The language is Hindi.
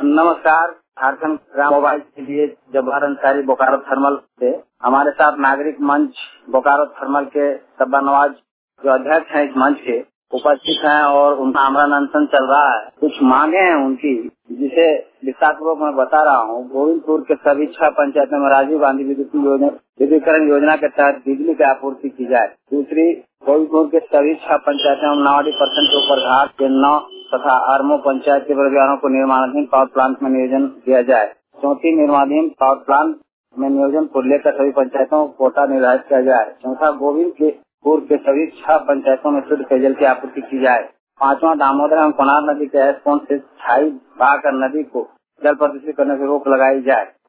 नमस्कार। झारखंड ग्राम मोबाइल के लिए जब्बार अंसारी बोकारो थर्मल से हमारे साथ नागरिक मंच बोकारो थर्मल के सब्बा नवाज जो अध्यक्ष हैं इस मंच के उपस्थित हैं और उनका आमरण अनशन चल रहा है। कुछ मांगे हैं उनकी, जिसे विस्तार पूर्वक मैं बता रहा हूँ। गोविंदपुर के सभी 6 पंचायतों में राजीव गांधी विद्युतीकरण योजना के तहत बिजली की आपूर्ति की जाए। दूसरी, गोविंदपुर के सभी 6 पंचायतों में 90% के ऊपर घाट के 9 तथा आरमो पंचायत के परिवारों को निर्माणाधीन पावर प्लांट में नियोजन दिया जाए। चौथी, निर्माणाधीन पावर प्लांट में नियोजन को लेकर सभी पंचायतों को कोटा निर्धारित किया जाए। चौथा, गोविंदपुर के सभी 6 पंचायतों में शुद्ध पेयजल की आपूर्ति की जाए। पांचवा, दामोदर एवं कोनार नदी के एस पॉइंट से 28 बहाकर नदी को जल प्रदूषित करने से रोक लगाई जाए।